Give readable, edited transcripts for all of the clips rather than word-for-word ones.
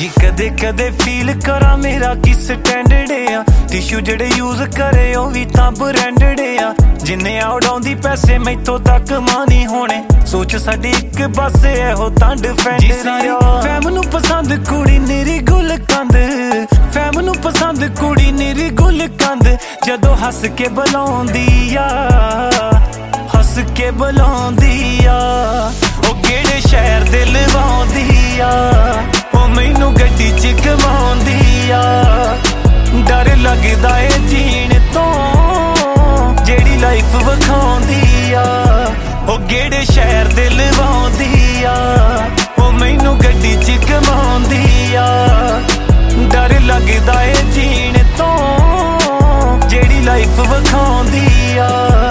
जी कदे कदे फील करा मेरा कि स्टैंडर्ड आ टिशू जेड़े यूज करे ओ भी तां ब्रांडेड आ जिन्ने उड़ाउंदी पैसे मैथों तक मानी होने सोच साडी इक बस एहो तां डिफेंड फैम नूं पसंद कुड़ी निरी गुल कंद फैम नूं पसंद कुड़ी निरी गुल कंद जदों हस के बुलाउंदी आ हस के बुलाउंदी आ ओ केड़े शहर दे लवाउंदी आ ओ मैनू गड्डी च घुमाउंदी आ डर लगदा ए जीण तो जेड़ी लाइफ विखाउंदी आ ओ केड़े शहर दे लवाउंदी आ ओ मैनू गड्डी च घुमाउंदी आ डर लगदा ए जीण तो जेड़ी लाइफ विखाउंदी आ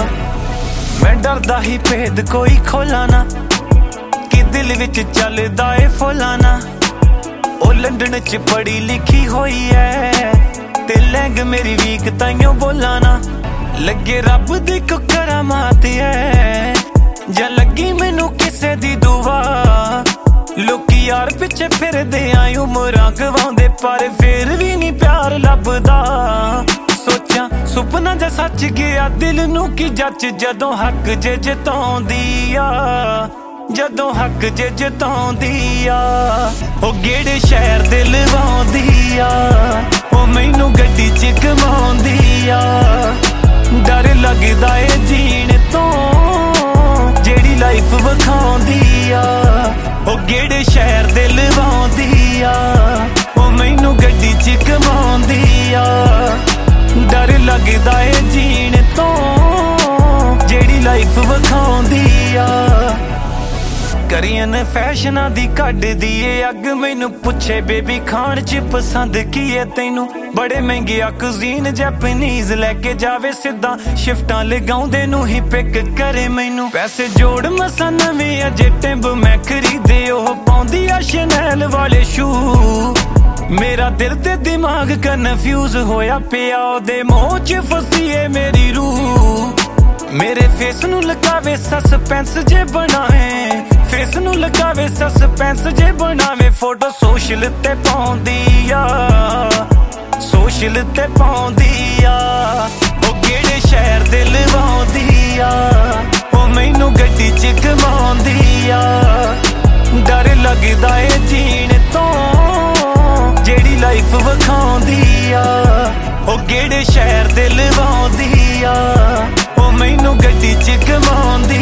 मैं डरदा ही भेद कोई खोला ना कि दिल विच चलदा ए फुलाना ओ लंडन च पढ़ी लिखी होई है ते लैंग मेरी वीक ताइयों बोला ना लगे रब दी को करामात है जा लगी मैनू किसे दी दुआ लोकी यार पिछे फिरदे आई उमरां गवाउंदे पर फिर भी नहीं प्यार लभदा सोचा सुपना जा सच गया दिल नू की जच जदों हक जे जताउंदी आ जदों हक जे जताउंदी आ ओ गेड़े शहर दे लवाउंदी आ ओ मैनू गड्डी च घुमाउंदी आ डर लगदा ए जीण तो जेड़ी लाइफ विखाउंदी आ ओ गेड़े शहर दे लवाउंदी आ ओ मैनू गड्डी च घुमाउंदी आ डर लगदा ए जीण तो जेड़ी लाइफ विखाउंदी आ करियन फैशना दी कड्ड दी ए अग मैनू पुछे बेबी खान च पसंद की है तेनू बड़े महंगे कुजीन जैपनीज लैके जावे सीधा शिफ्टां लगाउंदे नू ही पिक करे मैनू पैसे जोड़ मसा नवें अजे टिंब मैं खरीदे ओह पाउंदी आ शनैल वाले शू मेरा दिल ते दिमाग कन्फ्यूज होया पिया ओदे मोह च फसी ए मेरी रूह मेरे फेस नू लगावे सस्पेंस जे बनावे फेस नू लगावे सस्पेंस जे बनावे फोटो सोशल ते पाउंदी आ सोशल ते पाउंदी आ ओ केड़े शहर दे लवाउंदी आ ओ मैनू गड्डी च घुमाउंदी आ डर लगदा ए जीण तो जेड़ी लाइफ विखाउंदी आ ओ केड़े शहर दे लवाउंदी आ ओ मैनू गड्डी च घुमाउंदी